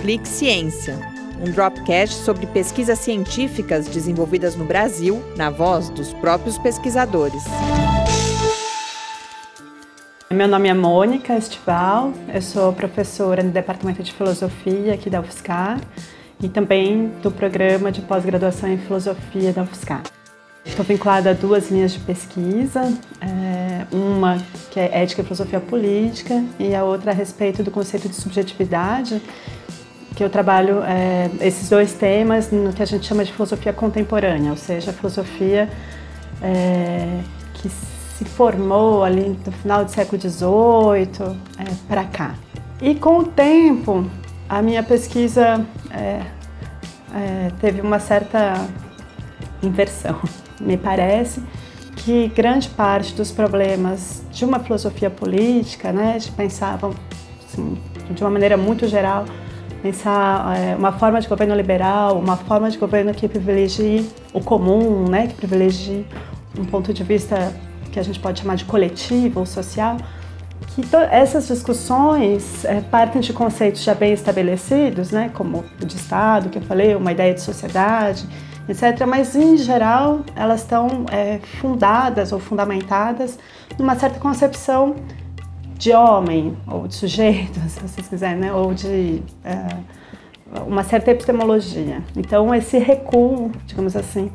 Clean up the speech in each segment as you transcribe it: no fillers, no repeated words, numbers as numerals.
Clique Ciência, um dropcast sobre pesquisas científicas desenvolvidas no Brasil, na voz dos próprios pesquisadores. Meu nome é Mônica Estival, eu sou professora no Departamento de Filosofia aqui da UFSCar e também do programa de pós-graduação em Filosofia da UFSCar. Estou vinculada a duas linhas de pesquisa, uma que é Ética e Filosofia Política e a outra a respeito do conceito de subjetividade, que eu trabalho esses dois temas no que a gente chama de filosofia contemporânea, ou seja, a filosofia que se formou ali no final do século XVIII para cá. E com o tempo, a minha pesquisa teve uma certa inversão. Me parece que grande parte dos problemas de uma filosofia política, de pensar, assim, de uma maneira muito geral, pensar uma forma de governo liberal, uma forma de governo que privilegie o comum, que privilegie um ponto de vista que a gente pode chamar de coletivo ou social, que essas discussões partem de conceitos já bem estabelecidos, como o de Estado, que eu falei, uma ideia de sociedade, etc. Mas, em geral, elas estão fundadas ou fundamentadas numa certa concepção de homem, ou de sujeito, se vocês quiserem, ou de uma certa epistemologia. Então, esse recuo, digamos assim,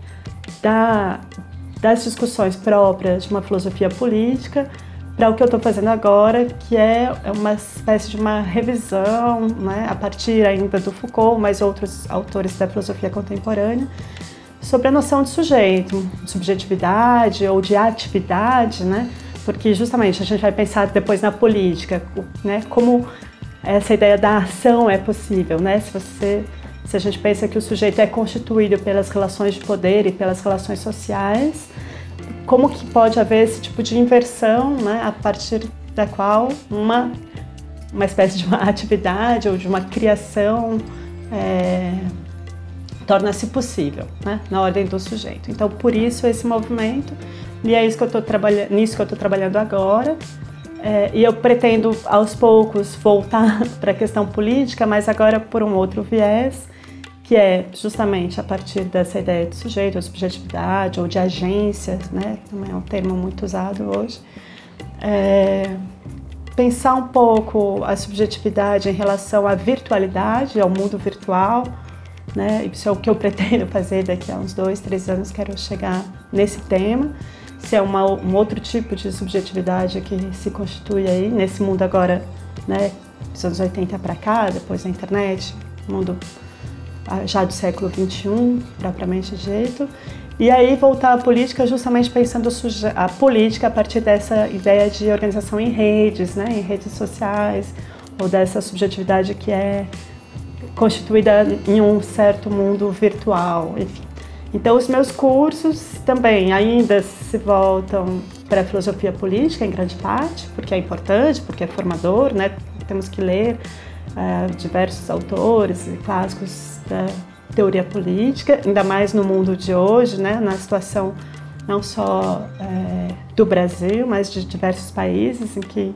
das discussões próprias de uma filosofia política para o que eu estou fazendo agora, que é uma espécie de uma revisão, a partir ainda do Foucault, mas outros autores da filosofia contemporânea, sobre a noção de sujeito, de subjetividade ou de atividade, porque justamente a gente vai pensar depois na política, como essa ideia da ação é possível, se a gente pensa que o sujeito é constituído pelas relações de poder e pelas relações sociais, como que pode haver esse tipo de inversão, a partir da qual uma espécie de uma atividade ou de uma criação torna-se possível, na ordem do sujeito. Então, por isso esse movimento, e é isso que eu estou nisso que eu estou trabalhando agora, e eu pretendo aos poucos voltar para a questão política, mas agora por um outro viés, que é justamente a partir dessa ideia de sujeito, ou subjetividade, ou de agência, também é um termo muito usado hoje, pensar um pouco a subjetividade em relação à virtualidade, ao mundo virtual, isso é o que eu pretendo fazer daqui a uns 2, 3 anos, quero chegar nesse tema, se é um outro tipo de subjetividade que se constitui aí, nesse mundo agora, dos anos 80 para cá, depois da internet, mundo já do século XXI, propriamente dito, e aí voltar à política justamente pensando a política a partir dessa ideia de organização em redes, em redes sociais, ou dessa subjetividade que é constituída em um certo mundo virtual, enfim. Então os meus cursos também ainda se voltam para a filosofia política em grande parte, porque é importante, porque é formador, temos que ler diversos autores e clássicos da teoria política, ainda mais no mundo de hoje, na situação não só do Brasil, mas de diversos países em que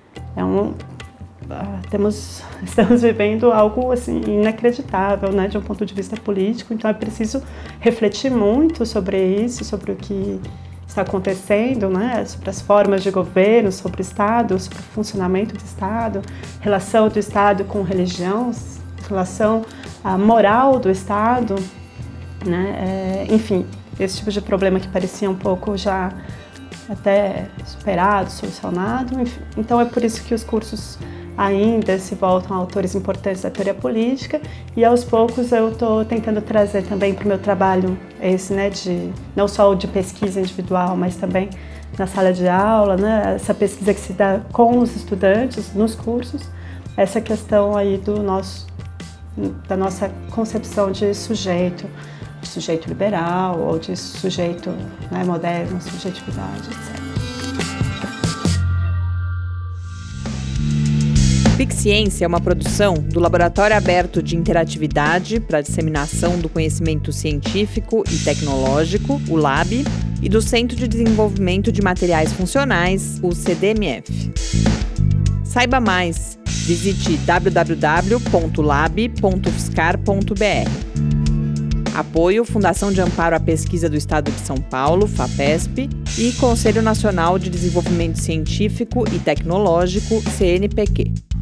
estamos vivendo algo assim inacreditável, de um ponto de vista político. Então é preciso refletir muito sobre isso, sobre o que está acontecendo, sobre as formas de governo, sobre o Estado, sobre o funcionamento do Estado, relação do Estado com religião, relação à moral do Estado, enfim, esse tipo de problema que parecia um pouco já até superado, solucionado, enfim. Então é por isso que os cursos ainda se voltam a autores importantes da teoria política e aos poucos eu estou tentando trazer também para o meu trabalho esse, não só o de pesquisa individual, mas também na sala de aula, essa pesquisa que se dá com os estudantes nos cursos, essa questão aí da nossa concepção de sujeito liberal ou de sujeito moderno, subjetividade, etc. Clique Ciência é uma produção do Laboratório Aberto de Interatividade para a Disseminação do Conhecimento Científico e Tecnológico, o LAB, e do Centro de Desenvolvimento de Materiais Funcionais, o CDMF. Saiba mais Visite www.lab.ufscar.br. Apoio Fundação de Amparo à Pesquisa do Estado de São Paulo, FAPESP, e Conselho Nacional de Desenvolvimento Científico e Tecnológico, CNPq.